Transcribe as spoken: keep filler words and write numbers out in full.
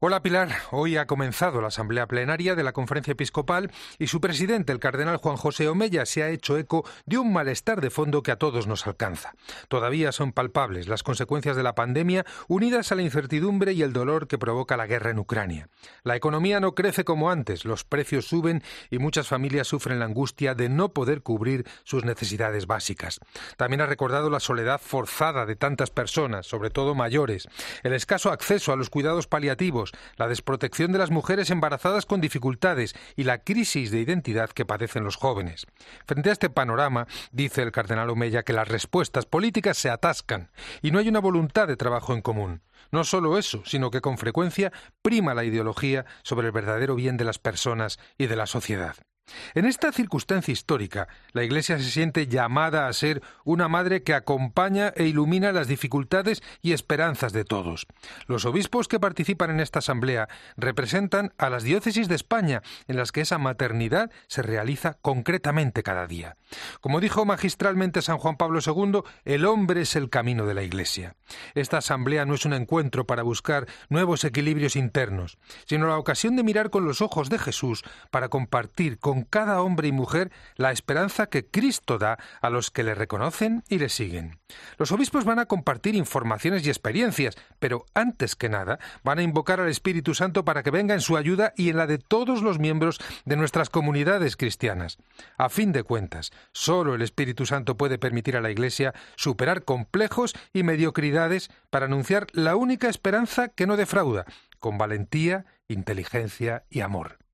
Hola Pilar, hoy ha comenzado la asamblea plenaria de la Conferencia Episcopal y su presidente, el cardenal Juan José Omella, se ha hecho eco de un malestar de fondo que a todos nos alcanza. Todavía son palpables las consecuencias de la pandemia unidas a la incertidumbre y el dolor que provoca la guerra en Ucrania. La economía no crece como antes, los precios suben y muchas familias sufren la angustia de no poder cubrir sus necesidades básicas. También ha recordado la soledad forzada de tantas personas, sobre todo mayores, el escaso acceso a los cuidados paliativos, la desprotección de las mujeres embarazadas con dificultades y la crisis de identidad que padecen los jóvenes. Frente a este panorama, dice el cardenal Omella que las respuestas políticas se atascan y no hay una voluntad de trabajo en común. No solo eso, sino que con frecuencia prima la ideología sobre el verdadero bien de las personas y de la sociedad. En esta circunstancia histórica, la Iglesia se siente llamada a ser una madre que acompaña e ilumina las dificultades y esperanzas de todos. Los obispos que participan en esta asamblea representan a las diócesis de España, en las que esa maternidad se realiza concretamente cada día. Como dijo magistralmente San Juan Pablo segundo, el hombre es el camino de la Iglesia. Esta asamblea no es un encuentro para buscar nuevos equilibrios internos, sino la ocasión de mirar con los ojos de Jesús para compartir con cada hombre y mujer la esperanza que Cristo da a los que le reconocen y le siguen. Los obispos van a compartir informaciones y experiencias, pero antes que nada van a invocar al Espíritu Santo para que venga en su ayuda y en la de todos los miembros de nuestras comunidades cristianas. A fin de cuentas, solo el Espíritu Santo puede permitir a la Iglesia superar complejos y mediocridades para anunciar la única esperanza que no defrauda, con valentía, inteligencia y amor.